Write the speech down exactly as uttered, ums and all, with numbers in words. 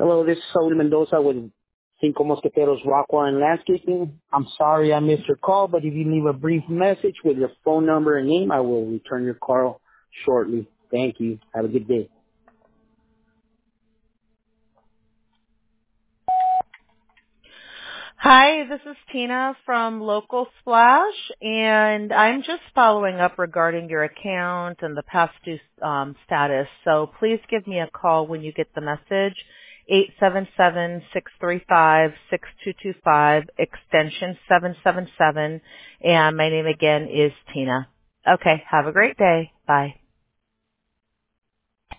Hello, this is Saul Mendoza with Cinco Mosqueteros Rockwell and Landscaping. I'm sorry I missed your call, but if you leave a brief message with your phone number and name, I will return your call shortly. Thank you. Have a good day. Hi, this is Tina from Local Splash, and I'm just following up regarding your account and the past due um, status. So please give me a call when you get the message, eight seven seven, six three five, six two two five, extension seven seven seven, and my name again is Tina. Okay, have a great day. Bye.